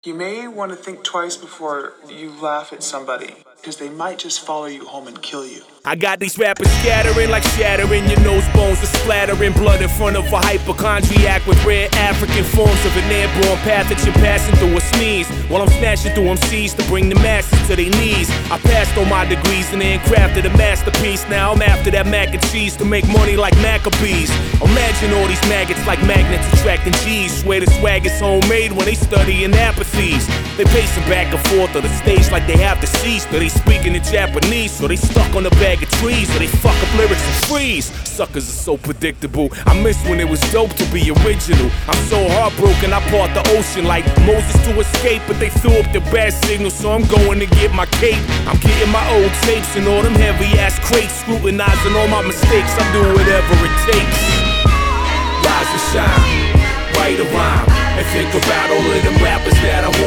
You may want to think twice before you laugh at somebody, because they might just follow you home and kill you. I got these rappers scattering like shattering your nose bones and splattering blood in front of a hypochondriac with rare African forms of an airborne pathogen passing through a sneeze while I'm smashing through MCs to bring the masses to their knees. I passed all my degrees and then crafted a masterpiece. Now I'm after that mac and cheese to make money like Maccabees. Imagine all these maggots like magnets attracting G's. Swear the swag is homemade when they studying apathies. They pacing back and forth on the stage like they have to cease. But they speaking in Japanese, so they stuck on the bag of trees, or they fuck up lyrics and freeze. Suckers are so predictable. I miss when it was dope to be original. I'm so heartbroken I part the ocean like Moses to escape, but they threw up the bad signal, so I'm going to get my cape. I'm getting my old tapes and all them heavy ass crates, scrutinizing all my mistakes. I do whatever it takes. Rise and shine, write a rhyme, and think about all of them rappers that I want